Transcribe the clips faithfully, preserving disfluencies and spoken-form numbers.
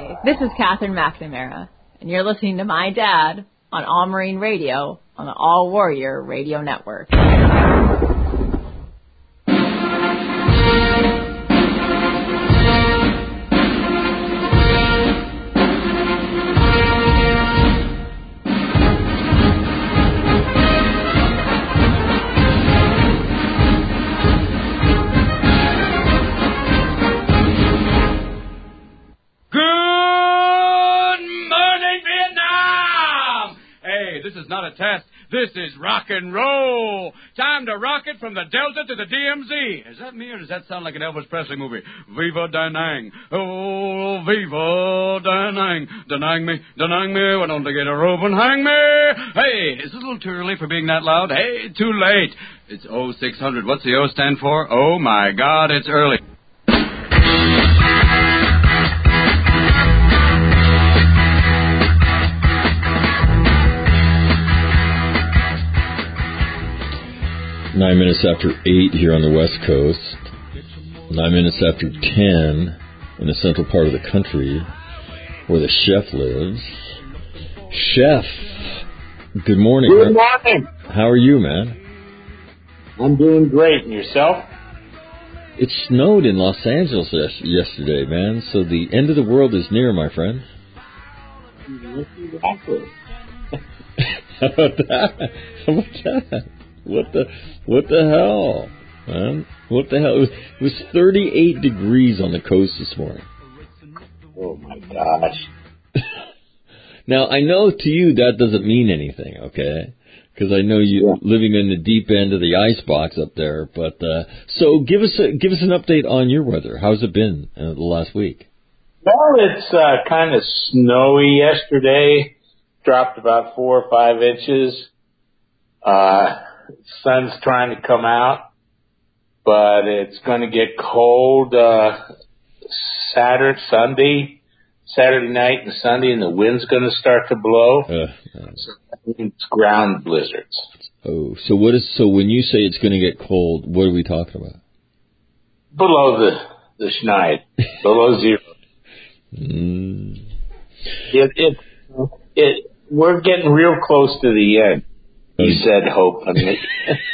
Hi, this is Catherine McNamara, and you're listening to my dad on All Marine Radio on the All Warrior Radio Network. This is not a test. This is rock and roll. Time to rock it from the Delta to the D M Z. Is that me or does that sound like an Elvis Presley movie? Viva Da Nang. Oh, Viva Da Nang. Da Nang me, Da Nang me. Why don't they get a rope and hang me? Hey, is it a little too early for being that loud? Hey, too late. It's oh six hundred. What's the O stand for? Oh, my God, it's early. Nine minutes after eight here on the West Coast. Nine minutes after ten in the central part of the country where the chef lives. Chef, good morning. Good morning. How are you, man? I'm doing great. And yourself? It snowed in Los Angeles yesterday, man. So the end of the world is near, my friend. Exactly. How about that? How about that? What the what the hell, man? What the hell? It was, it was thirty-eight degrees on the coast this morning. Oh, my gosh. Now, I know to you that doesn't mean anything, okay? Because I know you yeah. living in the deep end of the ice box up there. But uh, so give us a, give us an update on your weather. How's it been uh, the last week? Well, it's uh, kind of snowy yesterday. Dropped about four or five inches. Uh Sun's trying to come out, but it's going to get cold uh, Saturday, Sunday, Saturday night and Sunday, and the wind's going to start to blow. Uh, uh, so it's ground blizzards. Oh, so what is so when you say it's going to get cold? What are we talking about? Below the the schneid, below zero. Mm. It it it we're getting real close to the end. You said hope on me.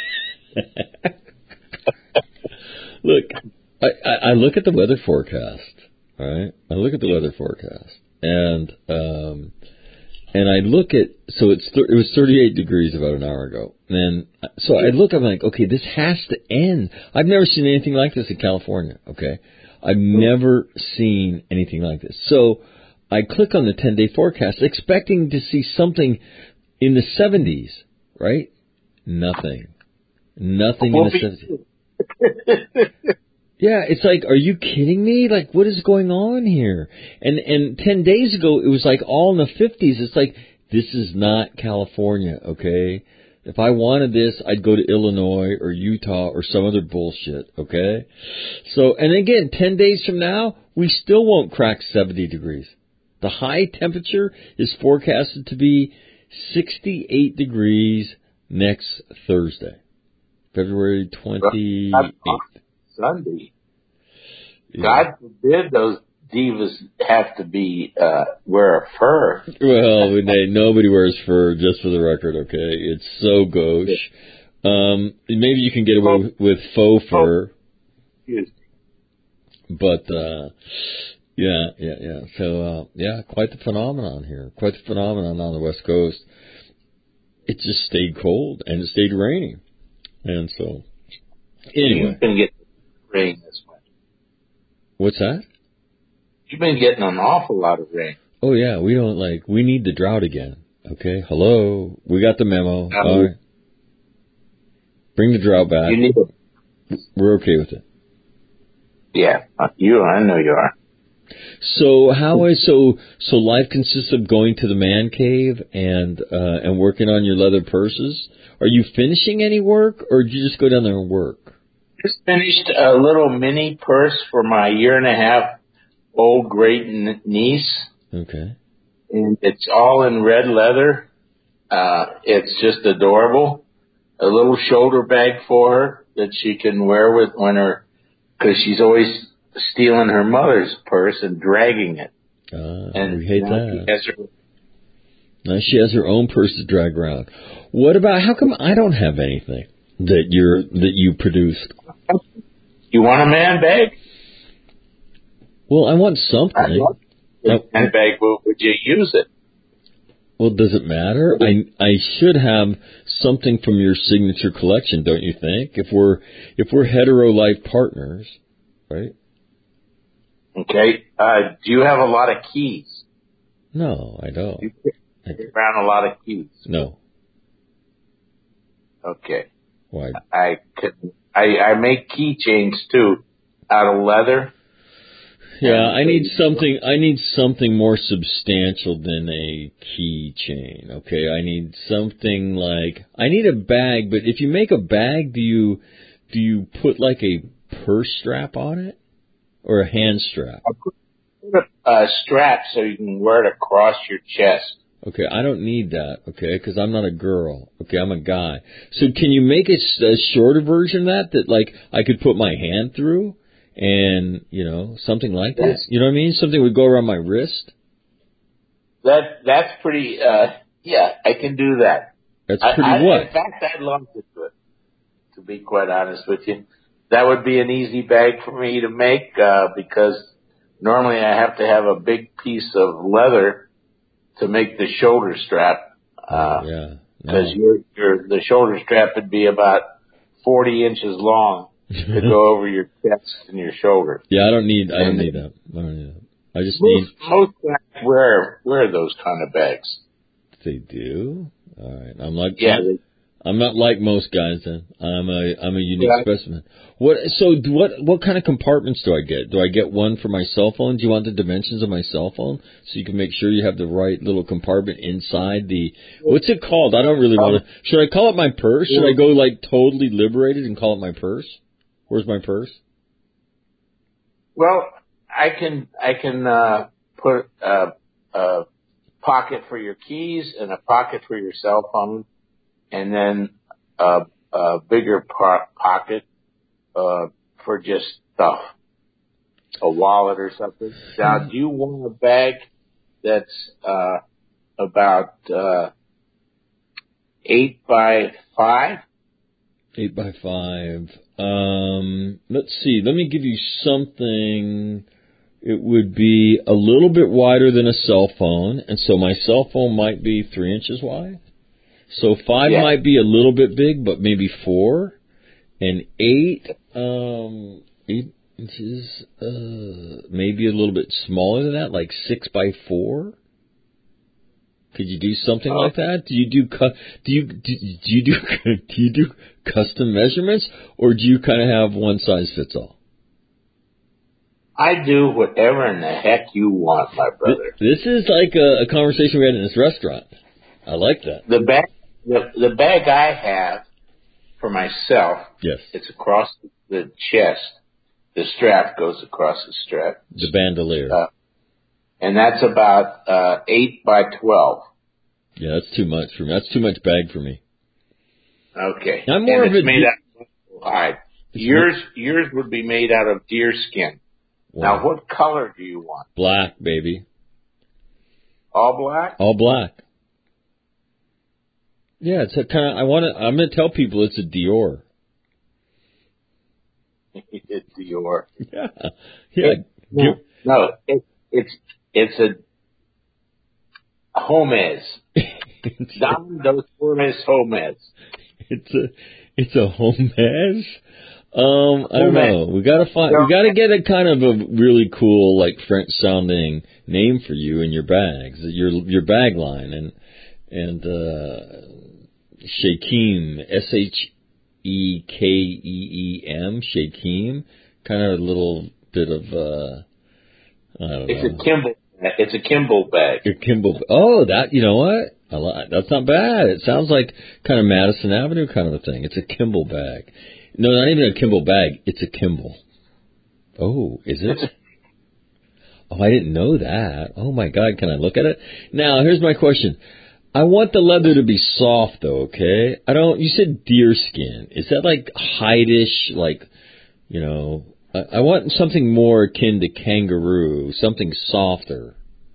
Look, I, I, I look at the weather forecast, all right? I look at the weather forecast, and um, and I look at, so it's th- it was thirty-eight degrees about an hour ago. And so I look, I'm like, okay, this has to end. I've never seen anything like this in California, okay? I've never seen anything like this. So I click on the ten-day forecast, expecting to see something in the seventies. Right? Nothing. Nothing in the seventies. Yeah, it's like, are you kidding me? Like, what is going on here? And and ten days ago, it was like all in the fifties. It's like, this is not California, okay? If I wanted this, I'd go to Illinois or Utah or some other bullshit, okay? So, and again, ten days from now, we still won't crack seventy degrees. The high temperature is forecasted to be sixty-eight degrees next Thursday, February twenty-eighth. Sunday. Yeah. God forbid those divas have to be uh, wear a fur. Well, they, nobody wears fur, just for the record, okay? It's so gauche. Um, maybe you can get away with, with faux fur. But, uh... Yeah, yeah, yeah. So, uh, yeah, quite the phenomenon here. Quite the phenomenon on the West Coast. It just stayed cold and it stayed raining. And so, anyway. You've been getting rain this winter. What's that? You've been getting an awful lot of rain. Oh, yeah, we don't like, we need the drought again. Okay, hello. We got the memo. Um, All right. Bring the drought back. You need it. We're okay with it. Yeah, you are. I know you are. So how is so so life consists of going to the man cave and uh, and working on your leather purses? Are you finishing any work, or did you just go down there and work? Just finished a little mini purse for my year and a half old great niece. Okay. And it's all in red leather. Uh, it's just adorable. A little shoulder bag for her that she can wear with when her, because she's always stealing her mother's purse and dragging it. Uh, and we hate now that. She has her, now she has her own purse to drag around. What about, how come I don't have anything that you're, that you produced? You want a man bag? Well, I want something. A man bag, would you use it? Well, does it matter? I I should have something from your signature collection, don't you think? If we're if we're hetero life partners, right? Okay. Uh, do you have a lot of keys? No, I don't. You carry around a lot of keys? No. Okay. Why? I could. I I make keychains too, out of leather. Yeah, I need something. I need something more substantial than a keychain. Okay, I need something like I need a bag. But if you make a bag, do you do you put like a purse strap on it or a hand strap? I put a strap so you can wear it across your chest. Okay, I don't need that. Okay, because I'm not a girl. Okay, I'm a guy. So can you make a, a shorter version of that that like I could put my hand through? And, you know, something like that. You know what I mean? Something would go around my wrist. That That's pretty, uh, yeah, I can do that. That's pretty I, I, what? In fact, I'd love to do it, to be quite honest with you. That would be an easy bag for me to make, uh, because normally I have to have a big piece of leather to make the shoulder strap. Uh, yeah. Because No. your, your, the shoulder strap would be about forty inches long. To go over your chest and your shoulder. Yeah, I don't need. I don't need that. I don't need that. I just most, need. Most guys wear wear those kind of bags. They do. All right. I'm like. Yeah. They, I'm not like most guys. Then I'm a. I'm a unique yeah. specimen. What? So do what? What kind of compartments do I get? Do I get one for my cell phone? Do you want the dimensions of my cell phone so you can make sure you have the right little compartment inside the? What's it called? I don't really want to. Should I call it my purse? Should I go like totally liberated and call it my purse? Where's my purse? Well, I can I can uh, put a, a pocket for your keys and a pocket for your cell phone, and then a, a bigger po- pocket uh, for just stuff, a wallet or something. Now, do you want a bag that's uh, about uh, eight by five? Eight by five. Um, let's see. Let me give you something. It would be a little bit wider than a cell phone, and so my cell phone might be three inches wide. So five yeah. might be a little bit big, but maybe four. And eight, um, eight inches, uh, maybe a little bit smaller than that, like six by four. Could you do something oh. like that? Do you do cu- do you do, do you do do you do custom measurements, or do you kind of have one size fits all? I do whatever in the heck you want, my brother. This is like a, a conversation we had in this restaurant. I like that. The bag, the, the bag I have for myself. Yes. It's across the chest. The strap goes across the strap. The bandolier. Uh, and that's about uh, eight by twelve. Yeah, that's too much for me. That's too much bag for me. Okay. I'm more and of it's a made de- out of hide. Yours, yours would be made out of deer skin. Wow. Now, what color do you want? Black, baby. All black? All black. Yeah, it's a kind of. I want to. I'm going to tell people it's a Dior. It's Dior. Yeah. Yeah. It, no, no it, it's it's a Hermes. Dom dos Hermes Hermes. It's a it's a Hermes. Um, I don't know. We gotta find. We gotta get a kind of a really cool, like French sounding name for you and your bags, your your bag line, and and uh, Shakeem, S H E K E E M, Shakeem, kind of a little bit of. Uh, I don't it's know. a Kimball. It's a Kimball bag. Your Kimball. Oh, that. You know what? I like. That's not bad. It sounds like kind of Madison Avenue kind of a thing. It's a Kimball bag. No, not even a Kimball bag. It's a Kimball. Oh, is it? Oh, I didn't know that. Oh, my God. Can I look at it? Now, here's my question. I want the leather to be soft, though, okay? I don't... You said deer skin. Is that like hide-ish, like, you know... I, I want something more akin to kangaroo, something softer.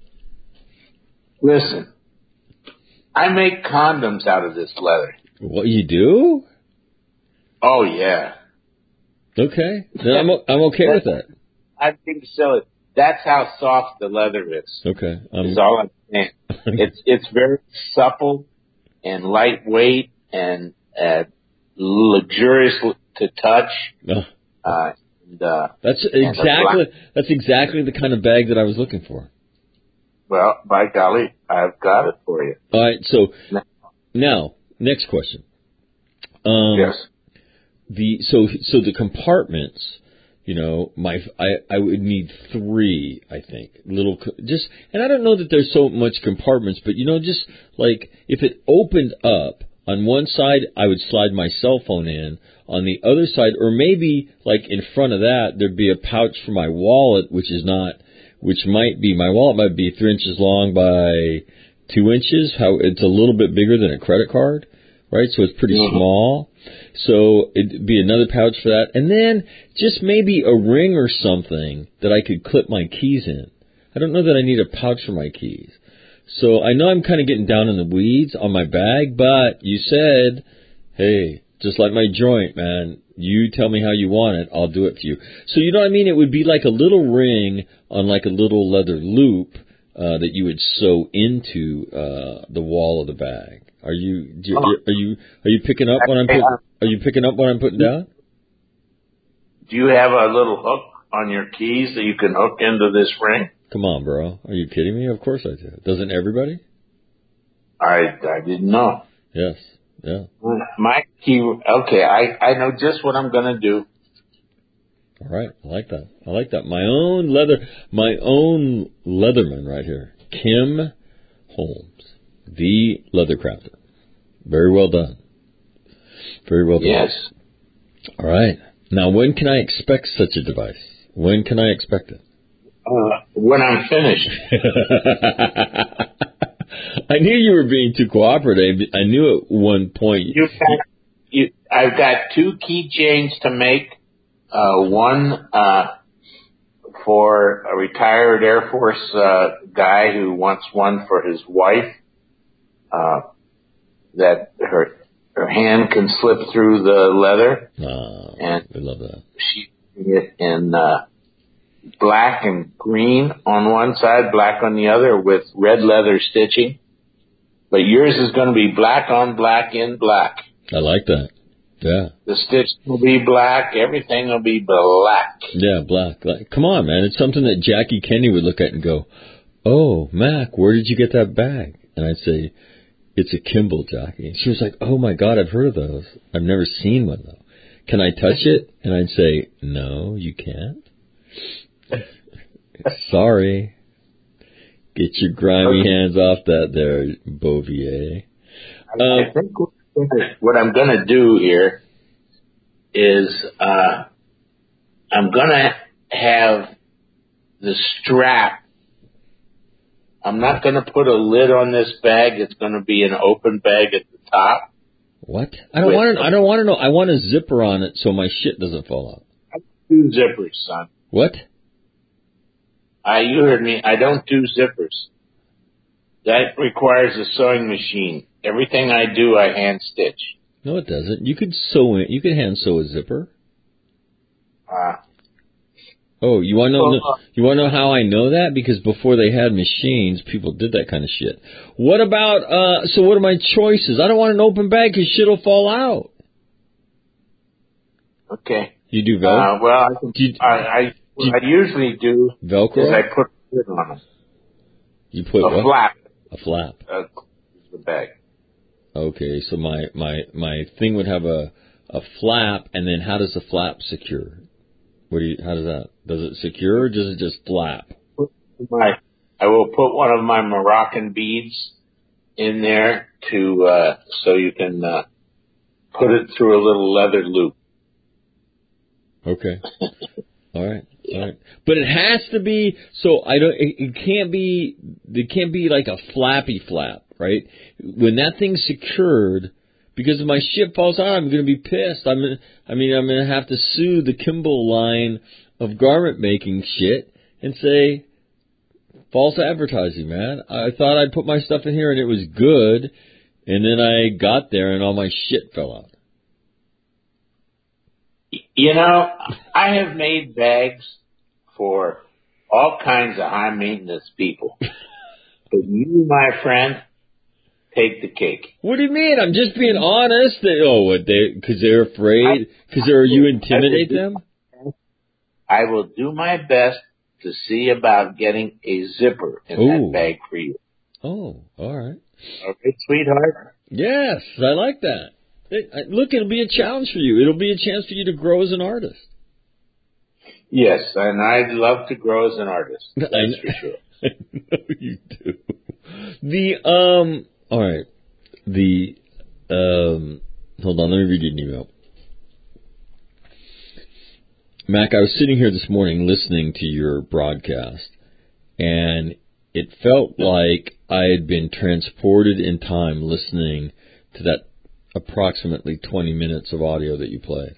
Listen, I make condoms out of this leather. What, you do? Oh, yeah. Okay. Then I'm, I'm okay with that. I think so. That's how soft the leather is. Okay. Um, That's all I'm saying. It's it's very supple and lightweight and uh, luxurious to touch. oh, Uh, and, uh, that's and exactly that's exactly the kind of bag that I was looking for. Well, by golly, I've got it for you. All right. So now, next question. Um, Yes. The so so the compartments. You know, my I I would need three. I think little just, and I don't know that there's so much compartments, but you know, just like if it opened up on one side, I would slide my cell phone in. On the other side, or maybe like in front of that, there'd be a pouch for my wallet, which is not, which might be my wallet might be three inches long by two inches. How it's a little bit bigger than a credit card, right? So it's pretty mm-hmm. small. So it'd be another pouch for that. And then just maybe a ring or something that I could clip my keys in. I don't know that I need a pouch for my keys. So I know I'm kind of getting down in the weeds on my bag, but you said, hey, just like my joint, man, you tell me how you want it, I'll do it for you. So you know what I mean? It would be like a little ring on like a little leather loop uh, that you would sew into uh, the wall of the bag. Are you, do you are you are you picking up what I'm putting? Are you picking up what I'm putting down? Do you have a little hook on your keys that you can hook into this ring? Come on, bro. Are you kidding me? Of course I do. Doesn't everybody? I I didn't know. Yes. Yeah. My key. Okay, I I know just what I'm gonna do. All right, I like that. I like that. My own leather, my own Leatherman right here, Kim Holmes. The leather crafter. Very well done. Very well done. Yes. All right. Now, when can I expect such a device? When can I expect it? Uh, when I'm finished. I knew you were being too cooperative. I knew at one point. You got, you, I've got two keychains to make. Uh, one uh, for a retired Air Force uh, guy who wants one for his wife. Uh, that her her hand can slip through the leather. Oh, and I love that. She's it in uh, black and green on one side, black on the other, with red leather stitching. But yours is going to be black on black in black. I like that. Yeah. The stitch will be black. Everything will be black. Yeah, black. Like, come on, man. It's something that Jackie Kennedy would look at and go, "Oh, Mac, where did you get that bag?" And I'd say, "It's a Kimball, Jackie." And she was like, "Oh my God, I've heard of those. I've never seen one though. Can I touch it?" And I'd say, "No, you can't. Sorry. Get your grimy hands off that there, Bouvier." Um, I think what I'm going to do here is uh, I'm going to have the strap. I'm not going to put a lid on this bag. It's going to be an open bag at the top. What? I don't want to. I don't want to know. I want a zipper on it so my shit doesn't fall out. I don't do zippers, son. What? I you heard me. I don't do zippers. That requires a sewing machine. Everything I do, I hand stitch. No, it doesn't. You could sew it. You could hand sew a zipper. Ah. Uh, Oh, you want to know? You want to know how I know that? Because before they had machines, people did that kind of shit. What about? Uh, so, what are my choices? I don't want an open bag because shit'll fall out. Okay. You do Velcro? Uh, well, I, can, do you, I, I what you, I usually do Velcro? is I put a lid on them. You put a what? flap. A flap. Uh, the bag. Okay, so my my my thing would have a a flap, and then how does the flap secure? What do you? How does that? Does it secure or does it just flap? My, I will put one of my Moroccan beads in there to uh, so you can uh, put it through a little leather loop. Okay. All right. All right. But it has to be so I don't. It, it can't be. It can't be like a flappy flap, right? When that thing's secured. Because if my shit falls out, I'm going to be pissed. I'm, gonna, I mean, I'm going to have to sue the Kimball line of garment making shit and say, False advertising, man. I thought I'd put my stuff in here and it was good, and then I got there and all my shit fell out. You know, I have made bags for all kinds of high maintenance people. But you, my friend, take the cake. What do you mean? I'm just being honest. They, oh, what, they, cause they're afraid? Cause they're, you intimidate them? I will do my best to see about getting a zipper in Ooh. that bag for you. Oh, all right. Okay, sweetheart? Yes, I like that. It, I, look, it'll be a challenge for you. It'll be a chance for you to grow as an artist. Yes, and I'd love to grow as an artist. That's I, for sure. I know you do. The, um, all right. The, um, hold on, let me read you an email. Mac, I was sitting here this morning listening to your broadcast, and it felt like I had been transported in time listening to that approximately twenty minutes of audio that you played.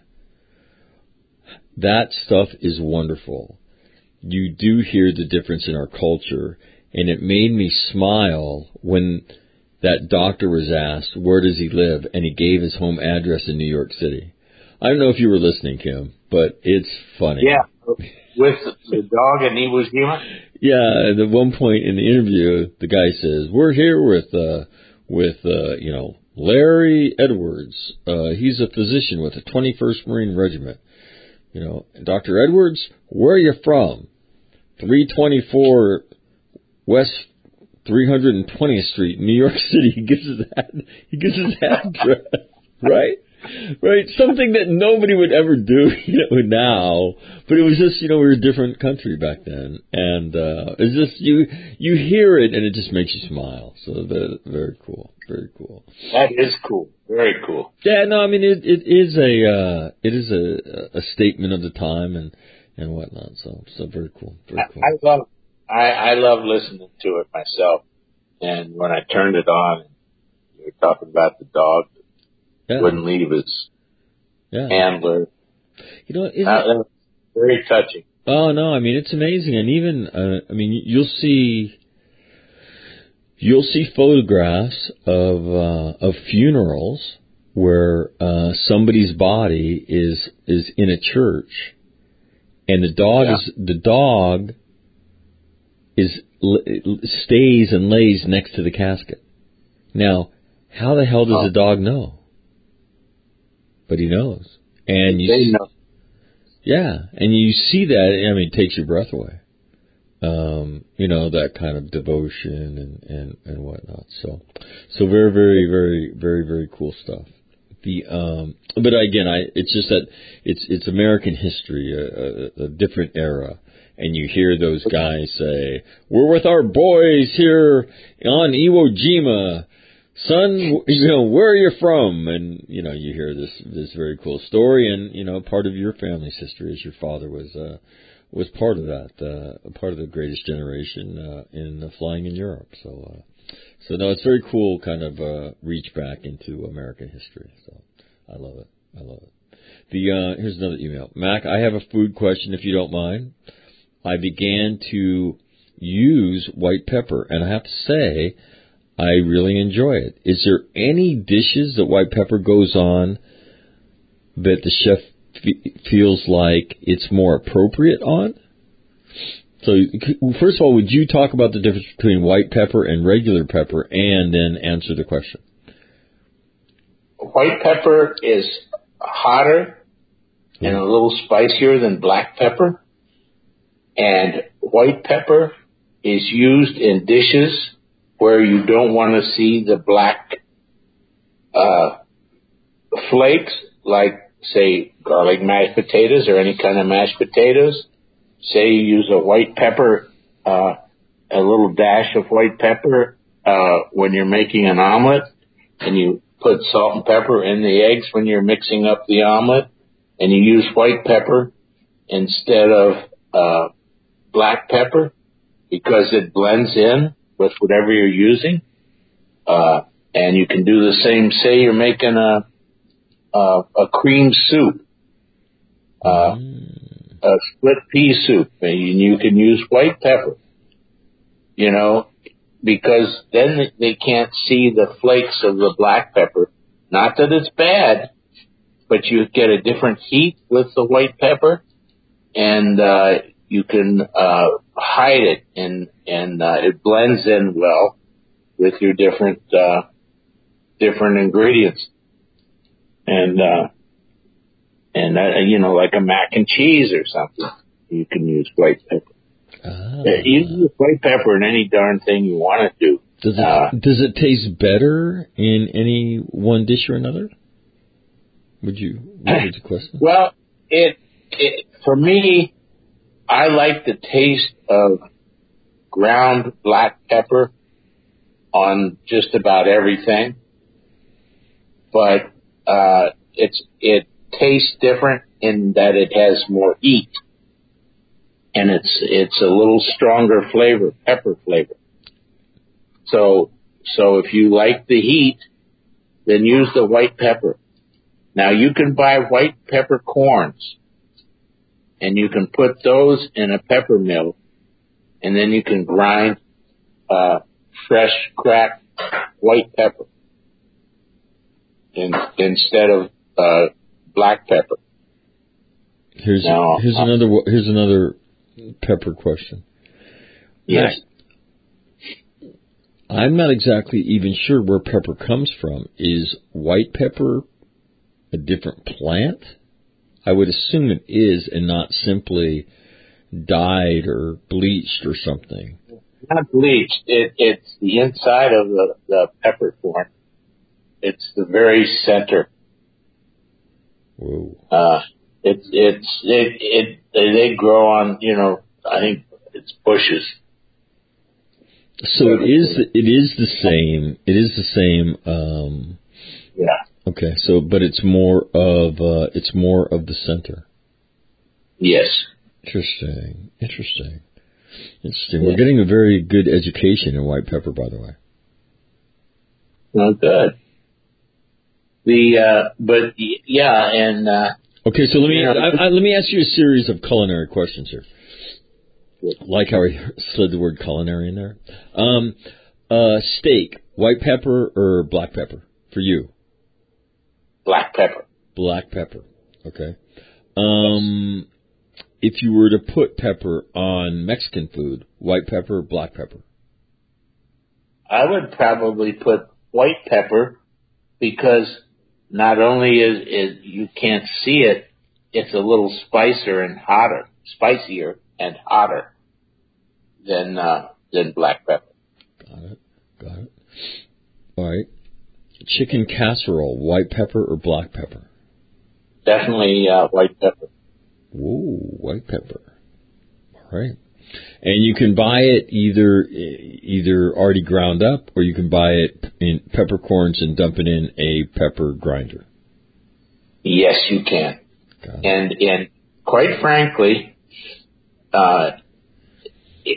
That stuff is wonderful. You do hear the difference in our culture, and it made me smile when that doctor was asked, where does he live? And he gave his home address in New York City. I don't know if you were listening, Kim, but it's funny. Yeah, with the dog and Iwo Jima? Yeah, at one point in the interview, the guy says, we're here with, uh, with, uh, you know, Larry Edwards. Uh, he's a physician with the twenty-first Marine Regiment. You know, Doctor Edwards, where are you from? three twenty-four West three hundred twentieth Street, New York City. He gives his ad, he gives his address, right? Right, something that nobody would ever do, you know, now. But it was just, you know, we were a different country back then, and uh, it's just you you hear it and it just makes you smile. So the, very cool, very cool. That is cool, very cool. Yeah, no, I mean it it is a uh, it is a a statement of the time and and whatnot. So so very cool, very cool. I, I love I I love listening to it myself, and when I turned it on, you were talking about the dog. Yeah. Wouldn't leave his yeah. handler. You know, isn't uh, it? That was very touching. Oh no, I mean it's amazing, and even uh, I mean you'll see you'll see photographs of uh, of funerals where uh, somebody's body is is in a church, and the dog Yeah. is the dog is stays and lays next to the casket. Now, how the hell does Oh. the dog know? But he knows. And you They see, know. yeah, and you see that, I mean, it takes your breath away. Um, you know, that kind of devotion and, and, and whatnot. So, so very, very, very, very, very cool stuff. The, um, but again, I, it's just that it's, it's American history, a, a, a different era. And you hear those guys say, we're with our boys here on Iwo Jima. Son, you know, where are you from? And, you know, you hear this, this very cool story. And, you know, part of your family's history is your father was, uh, was part of that, uh, part of the greatest generation, uh, in uh, flying in Europe. So, uh, so no, it's very cool kind of, uh, reach back into American history. So I love it. I love it. The, uh, here's another email. Mac, I have a food question if you don't mind. I began to use white pepper, and I have to say, I really enjoy it. Is there any dishes that white pepper goes on that the chef f- feels like it's more appropriate on? So, first of all, would you talk about the difference between white pepper and regular pepper, and then answer the question? White pepper is hotter and a little spicier than black pepper. And white pepper is used in dishes where you don't want to see the black uh, flakes, like, say, garlic mashed potatoes or any kind of mashed potatoes. Say you use a white pepper, uh, a little dash of white pepper uh, when you're making an omelet, and you put salt and pepper in the eggs when you're mixing up the omelet, and you use white pepper instead of uh, black pepper because it blends in with whatever you're using. Uh, and you can do the same, say you're making a, a, a cream soup, uh, mm. a split pea soup, and you can use white pepper. you know, because then they can't see the flakes of the black pepper. Not that it's bad, but you get a different heat with the white pepper, and uh, you can uh, hide it, and and uh, it blends in well with your different uh, different ingredients, and uh, and uh, you know, like a mac and cheese or something, you can use white pepper. Ah. You can use white pepper in any darn thing you want to do. Does it uh, does it taste better in any one dish or another? Would you? What was the question? Well, it, it for me, I like the taste of ground black pepper on just about everything, but uh, it's it tastes different in that it has more heat, and it's it's a little stronger flavor, pepper flavor. So so if you like the heat, then use the white pepper. Now you can buy white pepper corns, and you can put those in a pepper mill, and then you can grind uh, fresh cracked white pepper in, instead of uh, black pepper. Here's now, here's uh, another here's another pepper question. Yes. I'm not exactly even sure where pepper comes from. Is white pepper a different plant? I would assume it is, and not simply dyed or bleached or something. Not bleached. It, it's the inside of the, the peppercorn. It's the very center. Whoa. Uh, it's it's it it they grow on, you know, I think it's bushes. So it is it is the same. It is the same. Um, yeah. Okay. So, but it's more of uh, it's more of the center. Yes. Interesting. Interesting. Interesting. Yeah. We're getting a very good education in white pepper, by the way. Well, good. The uh, but yeah, and uh, okay. So let me you know, I, I, let me ask you a series of culinary questions here. Like how I slid the word culinary in there. Um, uh, steak, white pepper or black pepper for you? Black pepper. Black pepper. Okay. Um, if you were to put pepper on Mexican food, white pepper or black pepper? I would probably put white pepper because not only is it you can't see it, it's a little spicier and hotter, spicier and hotter than uh, than black pepper. Got it. Got it. All right. Chicken casserole, white pepper or black pepper? Definitely uh, white pepper. Whoa, white pepper. All right. And you can buy it either either already ground up, or you can buy it in peppercorns and dump it in a pepper grinder. Yes, you can. Got it. And and quite frankly, uh, it,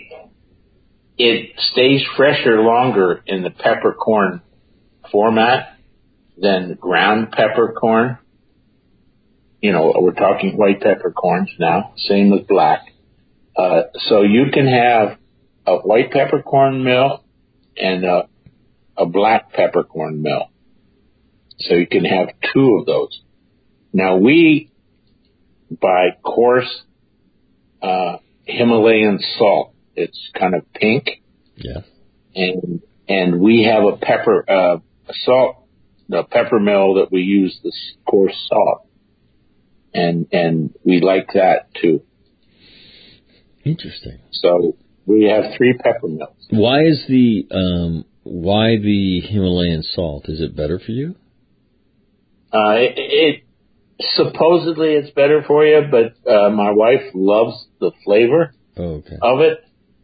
it stays fresher longer in the peppercorn format than ground peppercorn. You know, we're talking white peppercorns now, same with black. Uh, so you can have a white peppercorn mill and a, a black peppercorn mill. So you can have two of those. Now we buy coarse uh, Himalayan salt. It's kind of pink. Yeah. And and we have a pepper uh, a salt the pepper mill that we use this coarse salt. And and we like that too. Interesting. So we have three pepper mills. Why is the um, why the Himalayan salt? Is it better for you? Uh, it, it supposedly it's better for you, but uh, my wife loves the flavor oh, okay. of it,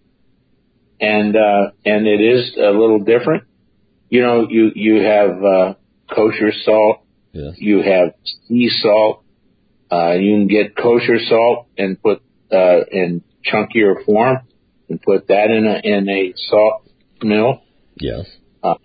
and uh, and it is a little different. You know, you you have uh, kosher salt. Yes. You have sea salt. Uh, you can get kosher salt and put uh, in chunkier form and put that in a in a salt mill. Yes. Uh,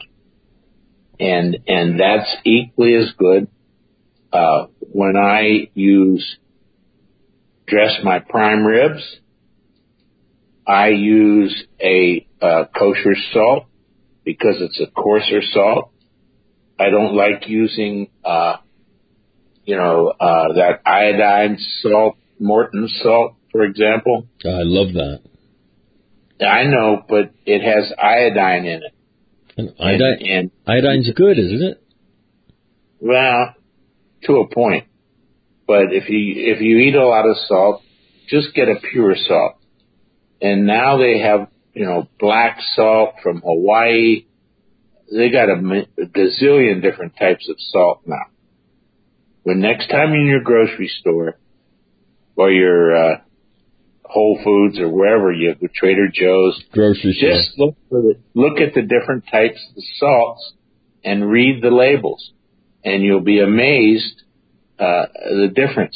and and that's equally as good. Uh, when I use dress my prime ribs, I use a uh, kosher salt because it's a coarser salt. I don't like using, uh, you know, uh, that iodine salt, Morton salt, for example. Oh, I love that. I know, but it has iodine in it. And iodine, and, and iodine's good, isn't it? Well, to a point. But if you if you eat a lot of salt, just get a pure salt. And now they have, you know, black salt from Hawaii. They got a, a gazillion different types of salt now. When next time you're in your grocery store or your uh, Whole Foods or wherever you go, Trader Joe's, grocery store, just look for the, look at the different types of salts and read the labels, and you'll be amazed uh, the difference.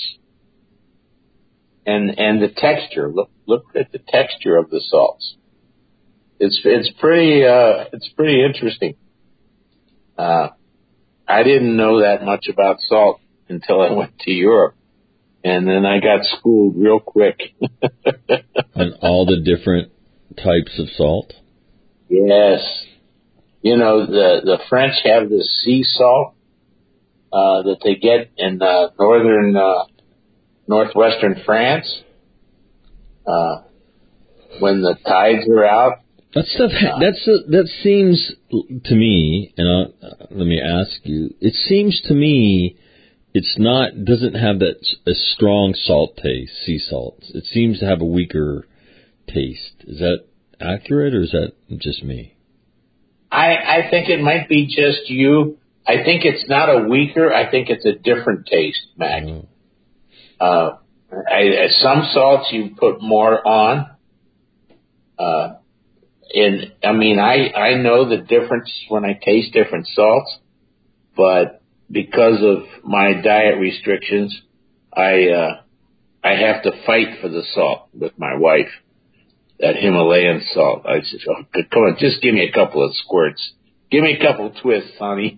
And and the texture. Look look at the texture of the salts. It's it's pretty uh, it's pretty interesting. Uh, I didn't know that much about salt until I went to Europe, and then I got schooled real quick. On all the different types of salt? Yes. You know, the, the French have this sea salt uh, that they get in uh, northern, uh, northwestern France uh, when the tides are out. That stuff, that's a, that seems to me, and I'll, uh, let me ask you, it seems to me it's not, doesn't have that a strong salt taste, sea salt. It seems to have a weaker taste. Is that accurate, or is that just me? I, I think it might be just you. I think it's not a weaker. I think it's a different taste, Mac. Oh. Uh, I, some salts you put more on. Uh, and I mean, I, I know the difference when I taste different salts, but because of my diet restrictions, I, uh, I have to fight for the salt with my wife. That Himalayan salt. I said, oh, come on, just give me a couple of squirts. Give me a couple of twists, honey.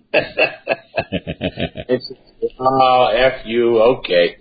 It's, oh, F you, okay.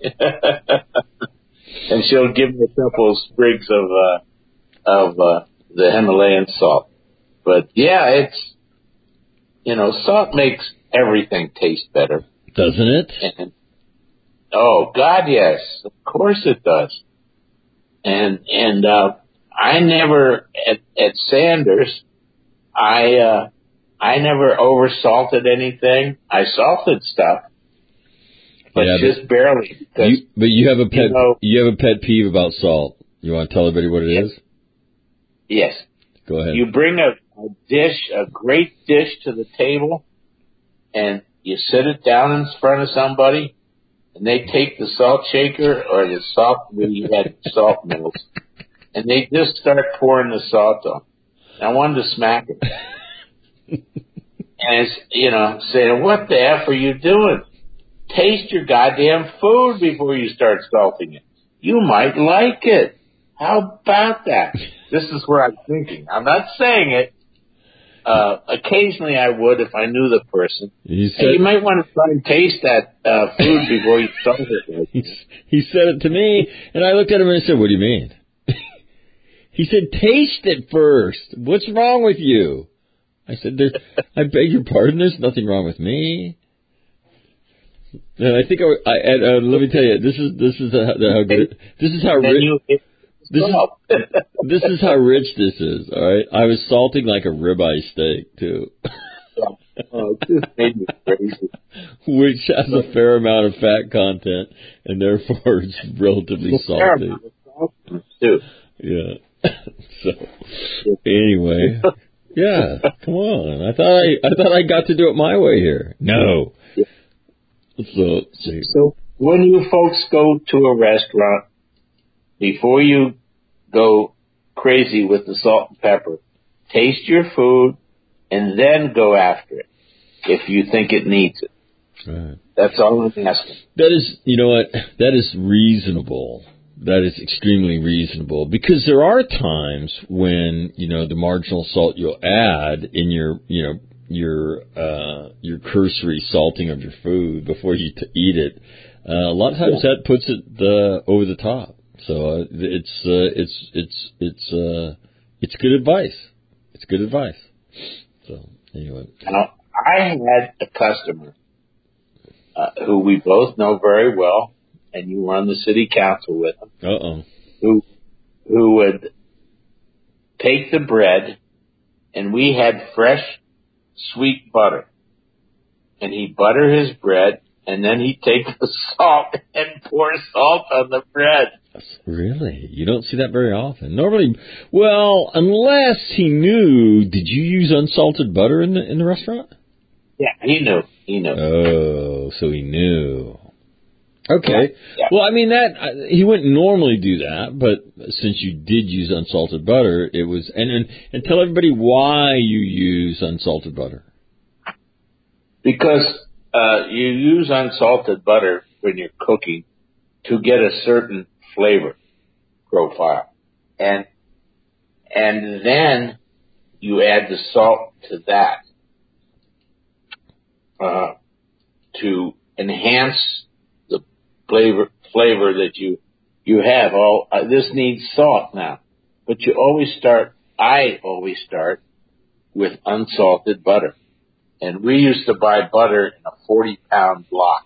And she'll give me a couple of sprigs of, uh, of, uh, the Himalayan salt. But yeah, it's, you know, salt makes everything taste better. Doesn't it? And, oh, God, yes. Of course it does. And, and, uh, I never, at, at Sanders, I, uh, I never over salted anything. I salted stuff, but yeah, just but barely. Because, you, but you have a pet, you, know, you have a pet peeve about salt. You want to tell everybody what it yes. is? Yes. Go ahead. You bring a, a dish, a great dish to the table, and you sit it down in front of somebody, and they take the salt shaker or the salt, we had salt mills, and they just start pouring the salt on. I wanted to smack him. And it's, you know, saying, what the F are you doing? Taste your goddamn food before you start salting it. You might like it. How about that? This is where I'm thinking. I'm not saying it. Uh, occasionally I would if I knew the person. You, said, hey, you might want to try and taste that uh, food before you salt it. he, he said it to me, and I looked at him and I said, what do you mean? He said, taste it first. What's wrong with you? I said, there's, I beg your pardon, there's nothing wrong with me. And I think, I, I and, uh, let me tell you, this is, this is how, how good, this is how rich, this is, this is how rich this is, alright? I was salting like a ribeye steak, too. Oh, it just made me crazy. Which has a fair amount of fat content, and therefore it's relatively salty. Too. Yeah. So, anyway, yeah, come on. I thought I, I thought I got to do it my way here. No. Yeah. So, so when you folks go to a restaurant, before you go crazy with the salt and pepper, taste your food and then go after it if you think it needs it. Right. That's all I'm asking. That is, you know what? That is reasonable. That is extremely reasonable, because there are times when, you know, the marginal salt you'll add in your, you know, your, uh, your cursory salting of your food before you t- eat it, uh, a lot of times yeah. that puts it, uh, over the top. So uh, it's uh, it's it's it's uh, it's good advice. It's good advice. So anyway, now I had a customer uh, who we both know very well, and you were on the city council with him. Uh oh. Who who would take the bread, and we had fresh sweet butter, and he'd butter his bread, and then he'd take the salt and pour salt on the bread. Really? You don't see that very often. Normally, well, unless he knew, did you use unsalted butter in the in the restaurant? Yeah, he knew. He knew. Oh, so he knew. Okay. Yeah, yeah. Well, I mean, that he wouldn't normally do that, but since you did use unsalted butter, it was, and, and, and tell everybody why you use unsalted butter. Because uh, you use unsalted butter when you're cooking to get a certain flavor profile. And and then you add the salt to that uh, to enhance the flavor flavor that you you have. Oh, uh, this needs salt now. But you always start, I always start with unsalted butter. And we used to buy butter in a forty pound block.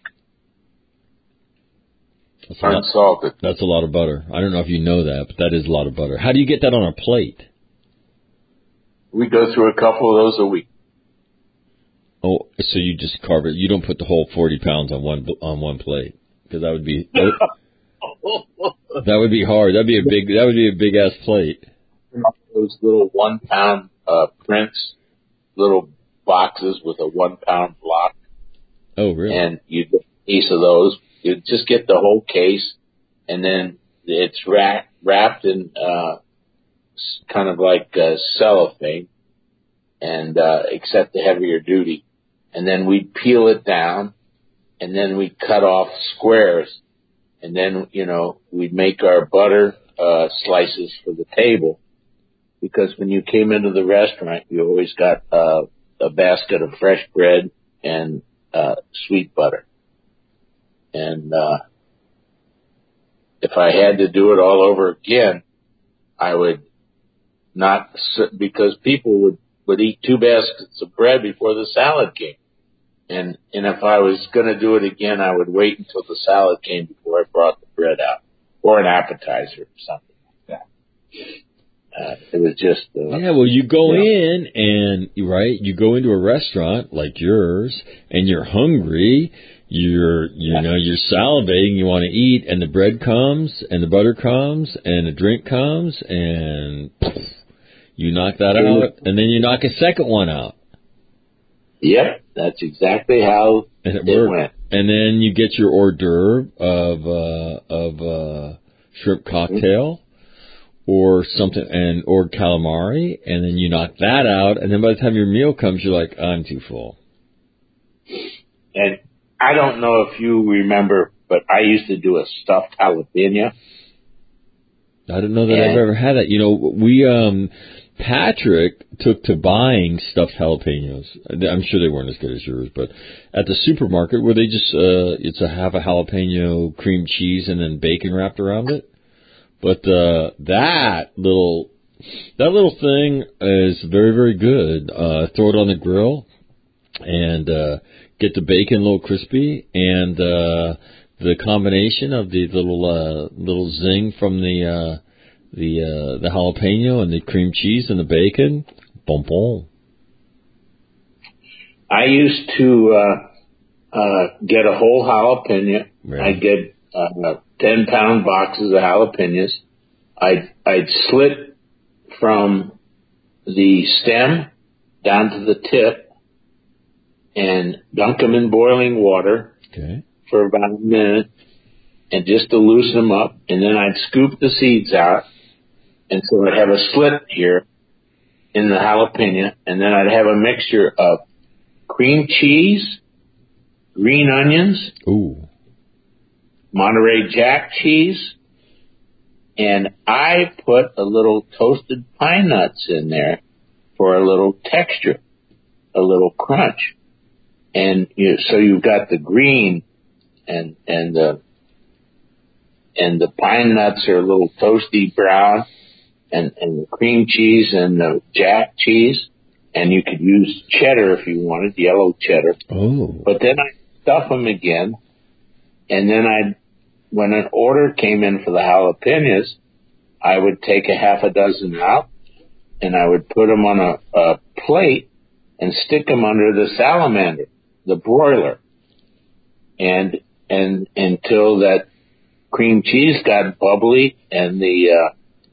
That's a lot, unsalted. That's a lot of butter. I don't know if you know that, but that is a lot of butter. How do you get that on a plate? We go through a couple of those a week. Oh, so you just carve it. You don't put the whole forty pounds on one on one plate, because that would be that would be hard. That'd be a big that would be a big ass plate. Those little one pound uh, prints, little boxes with a one pound block. Oh, really? And you get a piece of those. You just get the whole case, and then it's wrapped, wrapped in uh, kind of like uh, cellophane, and uh, except the heavier duty. And then we peel it down, and then we cut off squares, and then, you know, we'd make our butter uh, slices for the table, because when you came into the restaurant, you always got uh, a basket of fresh bread and uh, sweet butter. And uh, if I had to do it all over again, I would not, because people would, would eat two baskets of bread before the salad came. And and if I was going to do it again, I would wait until the salad came before I brought the bread out, or an appetizer or something like that. Uh, it was just uh, yeah. Well, you go you know, in and right, you go into a restaurant like yours, and you're hungry. You're, you yeah. know, you're salivating, you want to eat, and the bread comes, and the butter comes, and the drink comes, and poof, you knock that out, and then you knock a second one out. Yep, that's exactly how and it, it went. And then you get your hors d'oeuvre of, uh, of, uh, shrimp cocktail, mm-hmm. or something, and, or calamari, and then you knock that out, and then by the time your meal comes, you're like, I'm too full. And I don't know if you remember, but I used to do a stuffed jalapeno. I didn't know that and I've ever had that. You know, we, um, Patrick took to buying stuffed jalapenos. I'm sure they weren't as good as yours, but at the supermarket where they just, uh, it's a half a jalapeno, cream cheese, and then bacon wrapped around it. But, uh, that little, that little thing is very, very good. Uh, throw it on the grill and, uh, get the bacon a little crispy, and uh, the combination of the little uh, little zing from the uh, the uh, the jalapeno and the cream cheese and the bacon, boom boom. I used to uh, uh, get a whole jalapeno. Right. I'd get uh, ten pound boxes of jalapenos. I'd I'd slit from the stem down to the tip, and dunk them in boiling water okay. for about a minute, and just to loosen them up. And then I'd scoop the seeds out, and so I'd have a slit here in the jalapeno, and then I'd have a mixture of cream cheese, green onions, ooh, Monterey Jack cheese, and I put a little toasted pine nuts in there for a little texture, a little crunch. And you, so you've got the green and and the and the pine nuts are a little toasty brown, and, and the cream cheese and the jack cheese, and you could use cheddar if you wanted, yellow cheddar. Oh. But then I stuff them again, and then I'd, when an order came in for the jalapenos, I would take a half a dozen out, and I would put them on a, a plate and stick them under the salamander, the broiler, and and until that cream cheese got bubbly and the uh,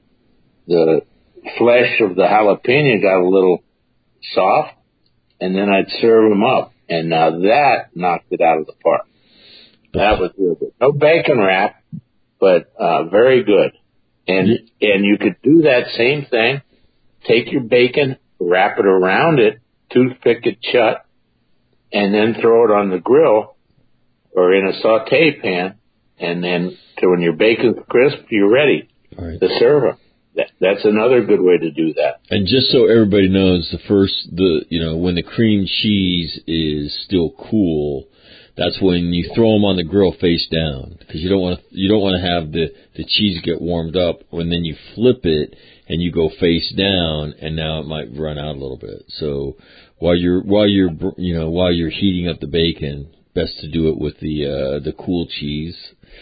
the flesh of the jalapeno got a little soft, and then I'd serve them up, and now that knocked it out of the park. That was real good. No bacon wrap, but uh, very good. And and you could do that same thing. Take your bacon, wrap it around it, toothpick it shut, and then throw it on the grill or in a saute pan. And then so when your bacon's crisp, you're ready right. to serve them. That, that's another good way to do that. And just so everybody knows, the first, the you know, when the cream cheese is still cool, that's when you throw them on the grill face down, because you don't want to you don't want to have the, the cheese get warmed up, and then you flip it and you go face down, and now it might run out a little bit. So while you're while you're you know while you're heating up the bacon, best to do it with the uh, the cool cheese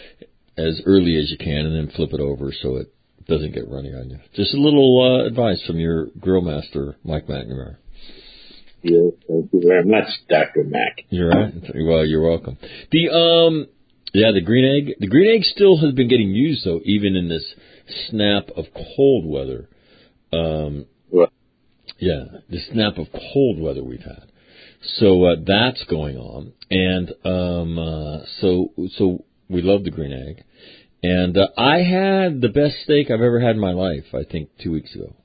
as early as you can, and then flip it over so it doesn't get runny on you. Just a little uh, advice from your grill master, Mike McNamara. Yeah, thank you very much, Doctor Mac. You're right. Well, you're welcome. The um, yeah, the green egg. The green egg still has been getting used though, even in this snap of cold weather. Um, what? Yeah, the snap of cold weather we've had. So uh, that's going on, and um, uh, so so we love the green egg. And uh, I had the best steak I've ever had in my life, I think, two weeks ago.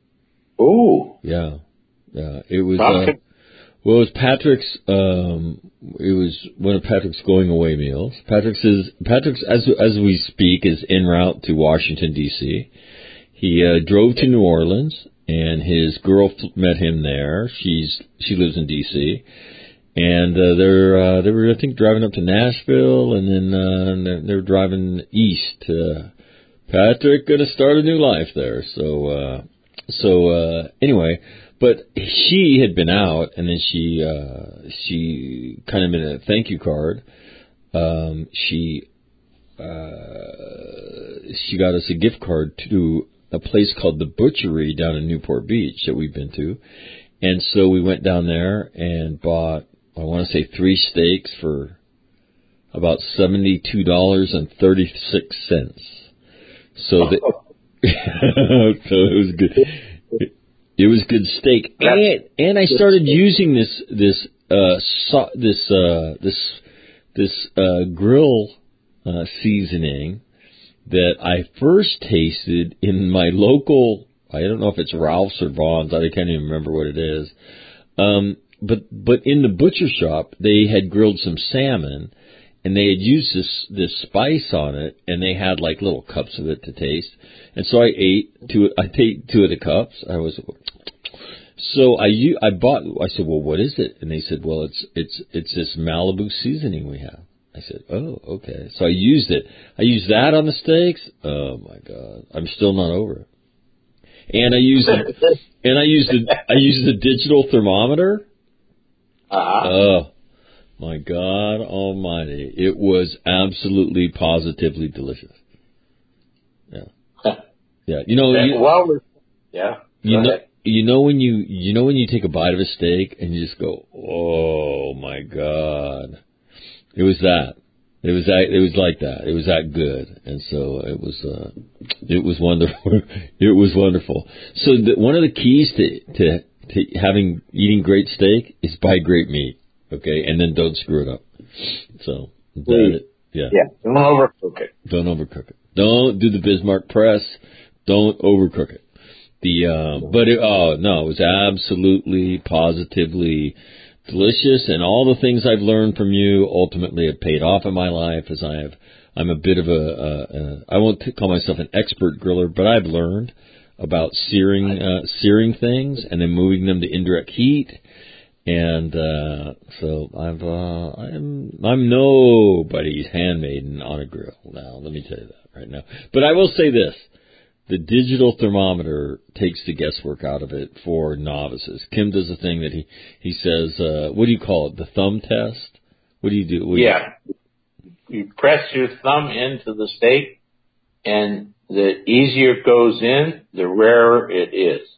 Ooh. Yeah. Yeah, it was, uh, well, it was Patrick's, um, it was one of Patrick's going away meals. Patrick's is, Patrick's, as, as we speak, is en route to Washington, D C He, uh, drove to New Orleans, and his girl met him there. She's, she lives in D C And, uh, they're, uh, they were, I think, driving up to Nashville, and then, uh, they're, they're driving east. Uh, Patrick gonna start a new life there. So, uh, so, uh, anyway, but she had been out, and then she uh, she kind of in a thank you card. Um, she uh, she got us a gift card to a place called the Butchery down in Newport Beach that we've been to, and so we went down there and bought, I want to say, three steaks for about seventy-two dollars and thirty-six cents. So the so it was good. It, It was good steak, and and I started using this this uh so, this uh this this uh grill uh, seasoning that I first tasted in my local. I don't know if it's Ralph's or Vaughn's. I can't even remember what it is. Um, but but in the butcher shop, they had grilled some salmon, and they had used this this spice on it, and they had like little cups of it to taste. And so I ate two. I ate two of the cups. I was so I I bought. I said, well, what is it? And they said, well, it's it's it's this Malibu seasoning we have. I said, oh, okay. So I used it. I used that on the steaks. Oh my God, I'm still not over it. And I used and I used the I used the digital thermometer. Uh-huh. Oh my God Almighty! It was absolutely, positively delicious. Yeah, yeah. You know, you, well, yeah. You know, you know when you you know when you take a bite of a steak and you just go, oh my God! It was that. It was that. It was like that. It was that good, and so it was. Uh, it was wonderful. It was wonderful. So the, one of the keys to, to to having eating great steak is buy great meat. Okay, and then don't screw it up. So that, yeah, yeah, don't overcook it. Don't overcook it. Don't do the Bismarck press. Don't overcook it. The uh, but it, oh no, it was absolutely, positively delicious, and all the things I've learned from you ultimately have paid off in my life. As I have, I'm a bit of a, a, a I won't call myself an expert griller, but I've learned about searing uh, searing things and then moving them to indirect heat. And uh, so I've uh, I'm I'm nobody's handmaiden on a grill now. Let me tell you that right now. But I will say this: the digital thermometer takes the guesswork out of it for novices. Kim does a thing that he he says, uh, what do you call it? The thumb test. What do you do? What do yeah, you, you press your thumb into the steak, and the easier it goes in, the rarer it is.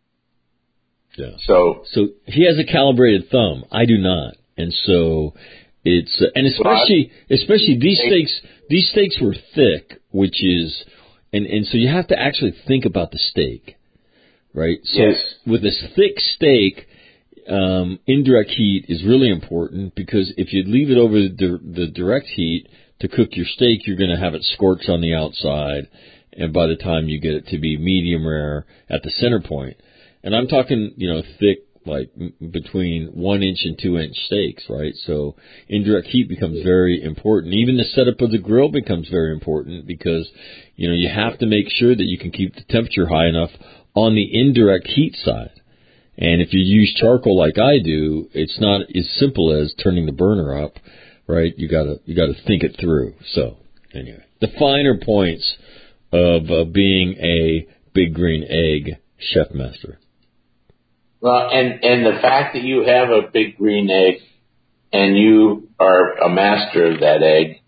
Yeah. So, so he has a calibrated thumb. I do not, and so it's uh, and especially especially these steaks. These steaks were thick, which is and and so you have to actually think about the steak, right? So yes. with this thick steak, um, indirect heat is really important because if you leave it over the, the direct heat to cook your steak, you're going to have it scorch on the outside, and by the time you get it to be medium rare at the center point. And I'm talking, you know, thick, like m- between one inch and two inch steaks, right? So indirect heat becomes very important. Even the setup of the grill becomes very important because, you know, you have to make sure that you can keep the temperature high enough on the indirect heat side. And if you use charcoal like I do, it's not as simple as turning the burner up, right? You gotta, you gotta think it through. So anyway, the finer points of uh, being a Big Green Egg chef master. Well, and, and the fact that you have a Big Green Egg and you are a master of that egg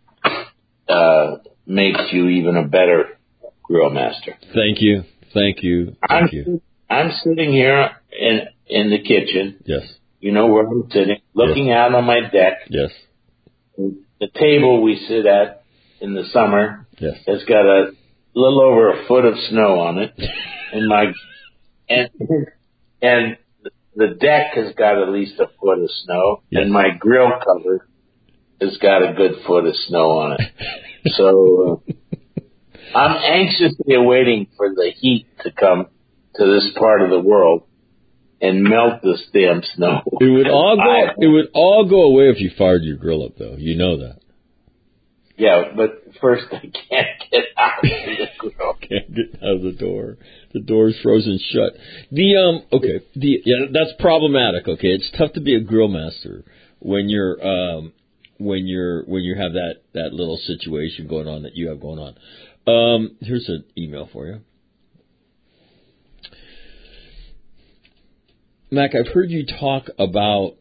uh, makes you even a better grill master. Thank you. Thank you. Thank I'm, you. I'm sitting here in in the kitchen. Yes. You know where I'm sitting, looking yes. out on my deck. Yes. The table we sit at in the summer yes. has got a little over a foot of snow on it. and my and and the deck has got at least a foot of snow, yes. and my grill cover has got a good foot of snow on it. So uh, I'm anxiously awaiting for the heat to come to this part of the world and melt this damn snow. It would all go. It would all go away if you fired your grill up, though. You know that. Yeah, but first I can't get out of the grill. Can't get out of the door. The door's frozen shut. The um. Okay. The yeah. That's problematic. Okay. It's tough to be a grill master when you're um when you're when you have that that little situation going on that you have going on. Um. Here's an email for you. Mac, I've heard you talk about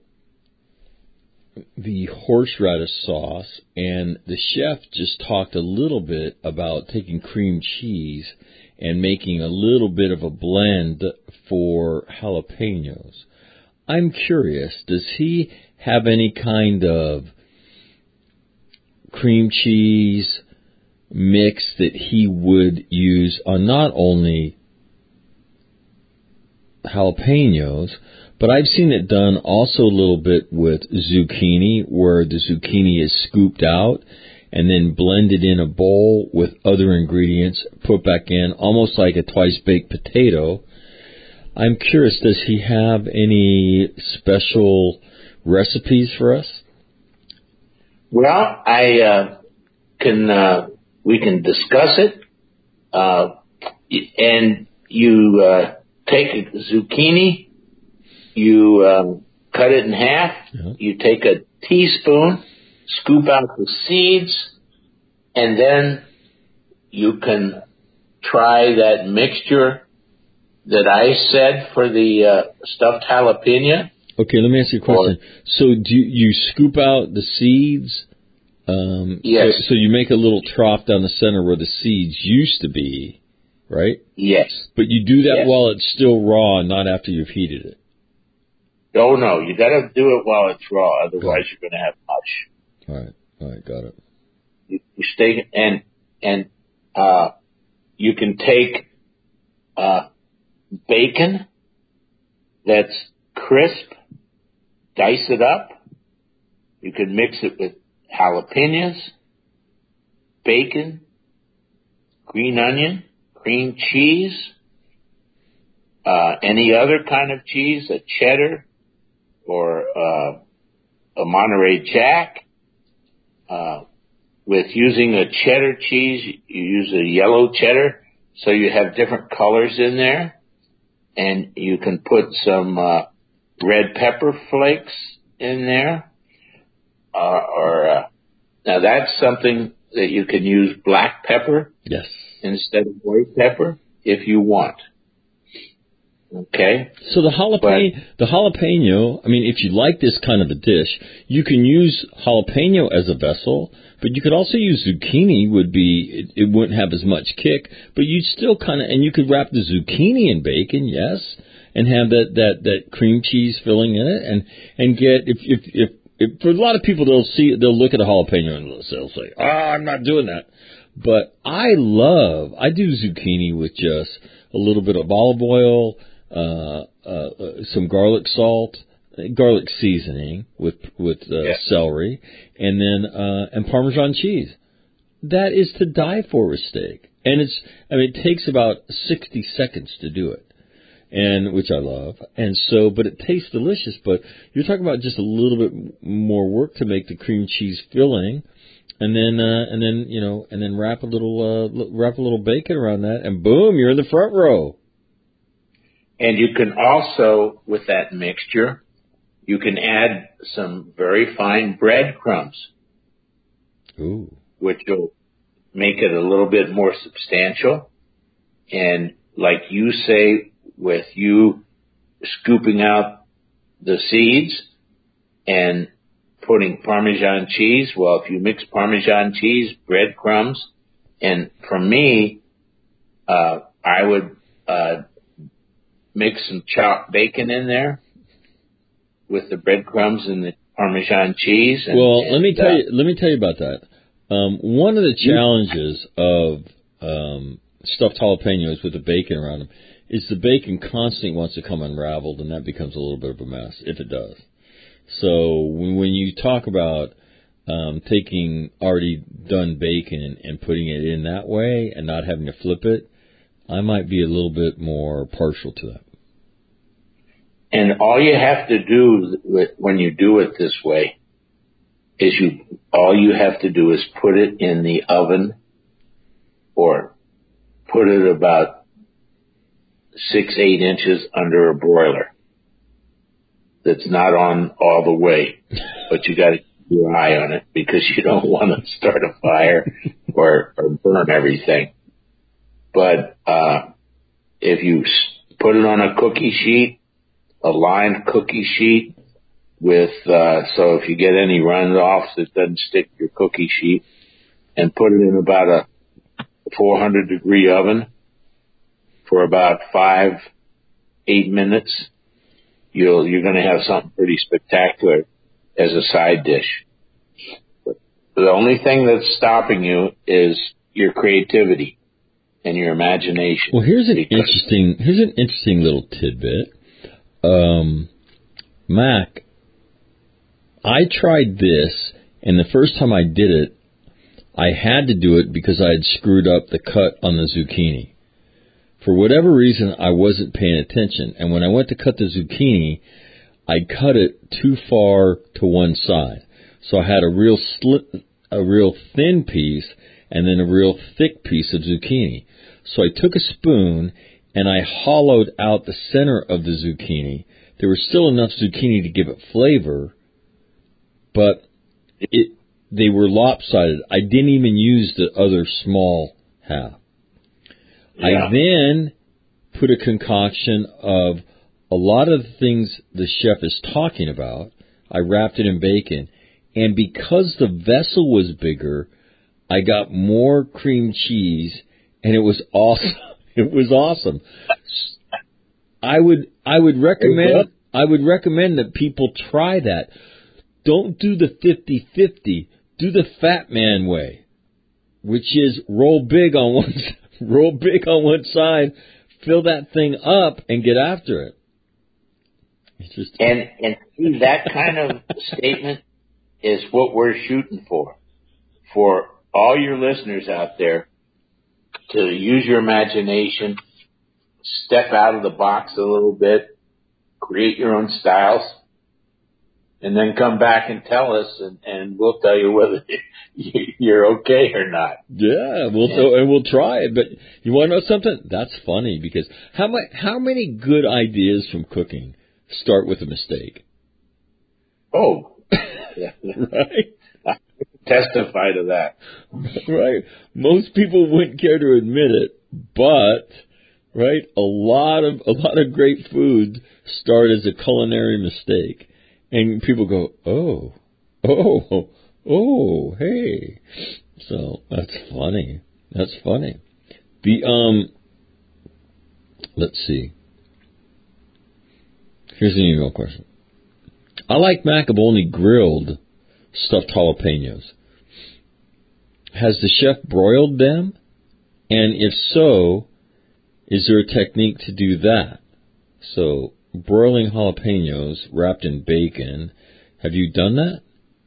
the horseradish sauce, and the chef just talked a little bit about taking cream cheese and making a little bit of a blend for jalapenos. I'm curious, does he have any kind of cream cheese mix that he would use on not only jalapenos, but I've seen it done also a little bit with zucchini, where the zucchini is scooped out and then blended in a bowl with other ingredients, put back in, almost like a twice-baked potato. I'm curious, does he have any special recipes for us? Well, I uh, can. Uh, we can discuss it, uh, and you uh, take a zucchini. You um, cut it in half. Yeah. You take a teaspoon, scoop out the seeds, and then you can try that mixture that I said for the uh, stuffed jalapeno. Okay, let me ask you a question. Or, so do you, you scoop out the seeds? Um, yes. So, so you make a little trough down the center where the seeds used to be, right? Yes. But you do that yes. while it's still raw, not after you've heated it. Oh, no, you got to do it while it's raw, otherwise you're going to have mush. All right, all right, got it. You, you stay, and, and, uh, you can take, uh, bacon that's crisp, dice it up. You can mix it with jalapenos, bacon, green onion, cream cheese, uh, any other kind of cheese, a cheddar, or uh, a Monterey Jack. Uh, with using a cheddar cheese, you use a yellow cheddar, so you have different colors in there. And you can put some uh, red pepper flakes in there. Uh, or uh, now that's something that you can use black pepper yes. instead of white pepper if you want. Okay. So the jalapeno, but, the jalapeno, I mean, if you like this kind of a dish, you can use jalapeno as a vessel, but you could also use zucchini. Would be it, it wouldn't have as much kick, but you'd still kind of, and you could wrap the zucchini in bacon, yes, and have that that that cream cheese filling in it, and and get if if if, if for a lot of people they'll see they'll look at a jalapeno and they'll say, oh, I'm not doing that, but I love I do zucchini with just a little bit of olive oil. Uh, uh, uh, some garlic salt, garlic seasoning with with uh, yeah. celery, and then uh, and Parmesan cheese. That is to die for with steak, and it's I mean it takes about sixty seconds to do it, and which I love, and so but it tastes delicious. But you're talking about just a little bit more work to make the cream cheese filling, and then uh, and then you know and then wrap a little uh, wrap a little bacon around that, and boom, you're in the front row. And you can also, with that mixture, you can add some very fine breadcrumbs, Ooh. which will make it a little bit more substantial. And like you say, with you scooping out the seeds and putting Parmesan cheese, well, if you mix Parmesan cheese, breadcrumbs, and for me, uh, I would uh mix some chopped bacon in there with the breadcrumbs and the Parmesan cheese. And, well, and, let me tell uh, you. Let me tell you about that. Um, one of the challenges of um, stuffed jalapenos with the bacon around them is the bacon constantly wants to come unraveled, and that becomes a little bit of a mess if it does. So when, when you talk about um, taking already done bacon and putting it in that way and not having to flip it, I might be a little bit more partial to that. And all you have to do with, when you do it this way is you, all you have to do is put it in the oven or put it about six, eight inches under a broiler that's not on all the way, but you got to keep your eye on it because you don't want to start a fire or, or burn everything. But uh, if you put it on a cookie sheet, a lined cookie sheet with, uh, so if you get any runoffs, it doesn't stick to your cookie sheet, and put it in about a four hundred degree oven for about five, eight minutes, you'll, you're going to have something pretty spectacular as a side dish. But the only thing that's stopping you is your creativity and your imagination. Well, here's an interesting here's an interesting little tidbit. Um, Mac, I tried this, and the first time I did it, I had to do it because I had screwed up the cut on the zucchini. For whatever reason, I wasn't paying attention, and when I went to cut the zucchini, I cut it too far to one side. So I had a real slit, a real thin piece, and then a real thick piece of zucchini. So I took a spoon and I hollowed out the center of the zucchini. There was still enough zucchini to give it flavor, but it they were lopsided. I didn't even use the other small half. Yeah. I then put a concoction of a lot of the things the chef is talking about. I wrapped it in bacon, and because the vessel was bigger, I got more cream cheese, and it was awesome. It was awesome. I would I would recommend I would recommend that people try that. Don't do the fifty-fifty. Do the fat man way, which is roll big on one roll big on one side, fill that thing up, and get after it. It's just and and see, that kind of statement is what we're shooting for. For all your listeners out there, to use your imagination, step out of the box a little bit, create your own styles, and then come back and tell us, and, and we'll tell you whether you're okay or not. Yeah, we'll yeah. So, and we'll try it. But you want to know something? That's funny because how much, how many good ideas from cooking start with a mistake. Oh, yeah. Right? I testify to that. Right. Most people wouldn't care to admit it, but right, a lot of a lot of great food start as a culinary mistake, and people go, oh, oh, oh, hey. So that's funny. That's funny. The um, let's see. Here's an email question. I like macaroni grilled stuffed jalapenos. Has the chef broiled them? And if so, is there a technique to do that? So, broiling jalapenos wrapped in bacon. Have you done that?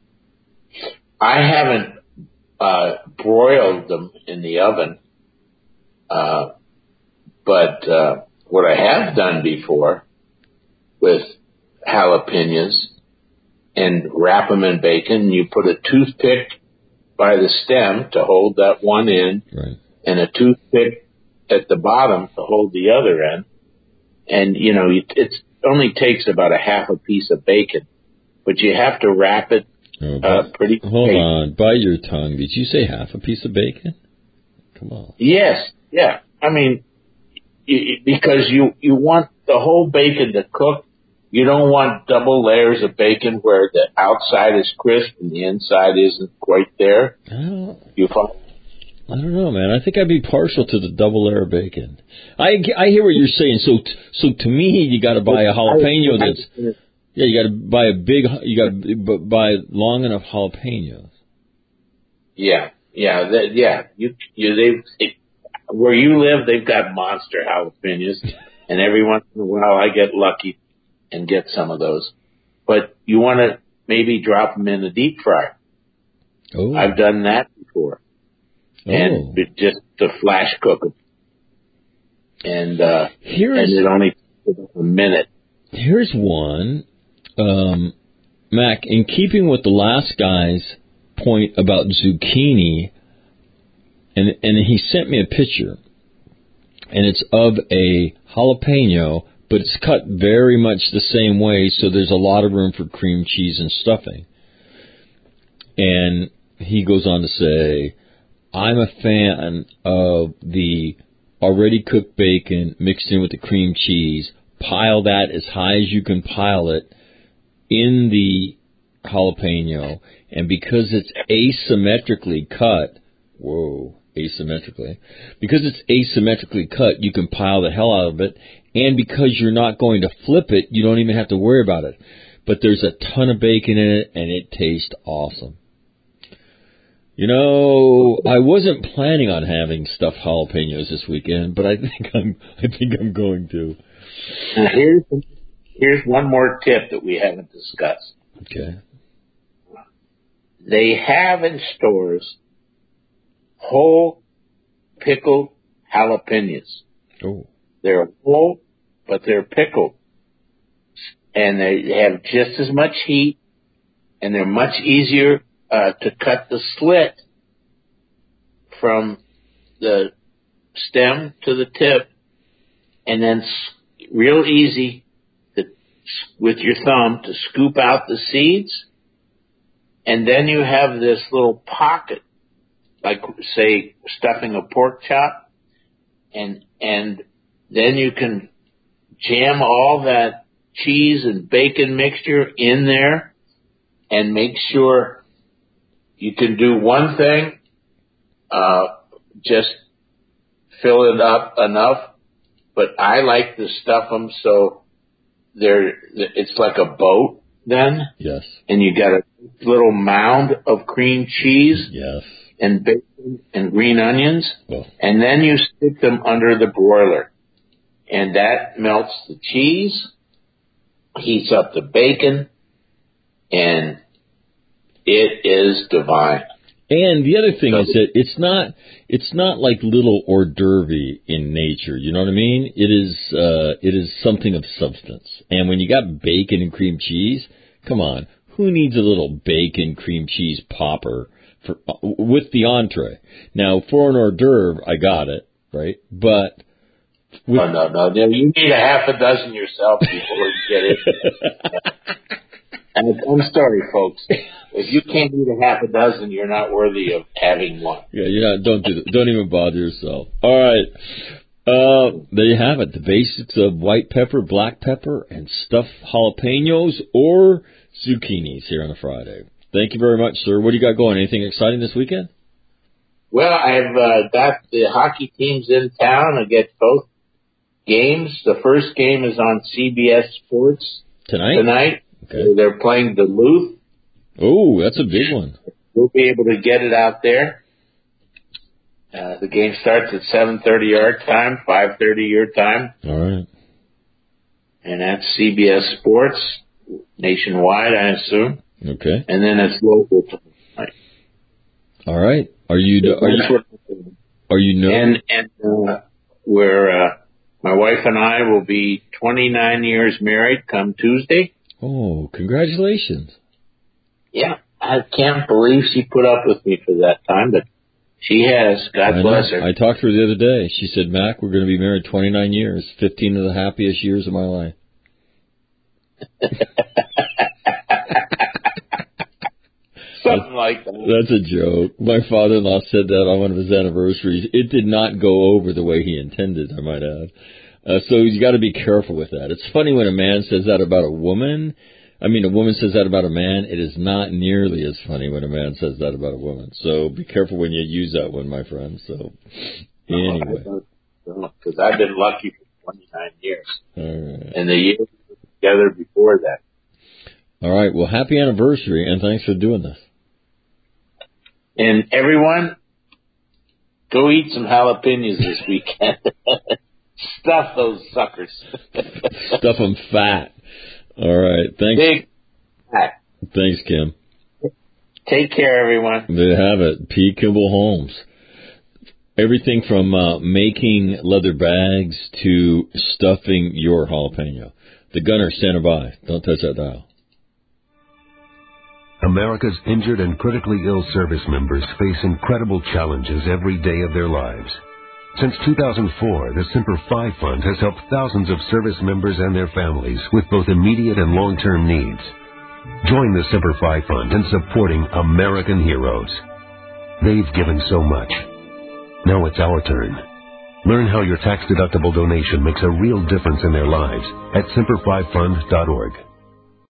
I haven't uh, broiled them in the oven, uh, but uh, what I have done before with jalapenos and wrap them in bacon, you put a toothpick by the stem to hold that one end, right, and a toothpick at the bottom to hold the other end. And, you know, it only takes about a half a piece of bacon, but you have to wrap it oh, uh, pretty Hold tight. on. Bite your tongue. Did you say half a piece of bacon? Come on. Yes, yeah. I mean, you, because you, you want the whole bacon to cook. You don't want double layers of bacon where the outside is crisp and the inside isn't quite there. I don't, You find I don't know, man. I think I'd be partial to the double layer bacon. I, I hear what you're saying. So so to me, you got to buy a jalapeno that's yeah. You got to buy a big. You got to buy long enough jalapenos. Yeah, yeah, that, yeah. You you they it, where you live, they've got monster jalapenos, and every once in a while, I get lucky and get some of those. But you want to maybe drop them in a deep fryer. Oh, I've done that before. Oh. And just to flash cook them. And, uh, here's, and it only takes a minute. Here's one, um, Mac, in keeping with the last guy's point about zucchini, and, and he sent me a picture, and it's of a jalapeno, but it's cut very much the same way, so there's a lot of room for cream cheese and stuffing. And he goes on to say, I'm a fan of the already cooked bacon mixed in with the cream cheese. Pile that as high as you can pile it in the jalapeno. And because it's asymmetrically cut, whoa, asymmetrically, because it's asymmetrically cut, you can pile the hell out of it. And because you're not going to flip it, you don't even have to worry about it. But there's a ton of bacon in it, and it tastes awesome. You know, I wasn't planning on having stuffed jalapenos this weekend, but I think I'm, I think I'm going to. Now here's, here's one more tip that we haven't discussed. Okay. They have in stores whole pickled jalapenos. Oh. They're whole, but they're pickled. And they have just as much heat, and they're much easier uh, to cut the slit from the stem to the tip, and then s- real easy to, with your thumb to scoop out the seeds, and then you have this little pocket, like, say, stuffing a pork chop, and and then you can jam all that cheese and bacon mixture in there and make sure you can do one thing, uh, just fill it up enough, but I like to stuff them so they're, it's like a boat then. Yes. And you got a little mound of cream cheese. Yes. And bacon and green onions. Oh. And then you stick them under the broiler. And that melts the cheese, heats up the bacon, and it is divine. And the other thing So, is that it's not it's not like little hors d'oeuvre in nature. You know what I mean? It is uh, it is something of substance. And when you got bacon and cream cheese, come on, who needs a little bacon cream cheese popper for with the entree? Now for an hors d'oeuvre, I got it right, but With... No, no, no, no. You need a half a dozen yourself before you get it. And I'm sorry, folks. If you can't eat a half a dozen, you're not worthy of having one. Yeah, you're not. Don't do that. Don't even bother yourself. All right. Uh, there you have it. The basics of white pepper, black pepper, and stuffed jalapenos or zucchinis here on a Friday. Thank you very much, sir. What do you got going? Anything exciting this weekend? Well, I've uh, got the hockey teams in town. I get both games. The first game is on C B S Sports tonight. Tonight, okay. They're playing Duluth. Oh, that's a big one. We'll be able to get it out there. Uh, the game starts at seven thirty our time, five thirty your time. All right. And that's C B S Sports, nationwide, I assume. Okay. And then it's local tonight. All right. Are you are you are you know? And and uh, we're uh, my wife and I will be twenty-nine years married come Tuesday. Oh, congratulations! Yeah, I can't believe she put up with me for that time, but she has. God I bless know. her. I talked to her the other day. She said, "Mac, we're going to be married twenty-nine years, fifteen of the happiest years of my life." Something like that. That's a joke. My father-in-law said that on one of his anniversaries. It did not go over the way he intended, I might add. Uh, so you got to be careful with that. It's funny when a man says that about a woman. I mean, a woman says that about a man. It is not nearly as funny when a man says that about a woman. So be careful when you use that one, my friend. So anyway. Because I've been lucky for twenty-nine years. All right. And the years together before that. All right. Well, happy anniversary, and thanks for doing this. And everyone, go eat some jalapenos this weekend. Stuff those suckers. Stuff them fat. All right. Thanks. Big fat. Thanks, Kim. Take care, everyone. There you have it. P. Kimball Holmes. Everything from uh, making leather bags to stuffing your jalapeno. The gunner, stand by. Don't touch that dial. America's injured and critically ill service members face incredible challenges every day of their lives. Since two thousand four, the Semper Fi Fund has helped thousands of service members and their families with both immediate and long-term needs. Join the Semper Fi Fund in supporting American heroes. They've given so much. Now it's our turn. Learn how your tax-deductible donation makes a real difference in their lives at semper fi fund dot org.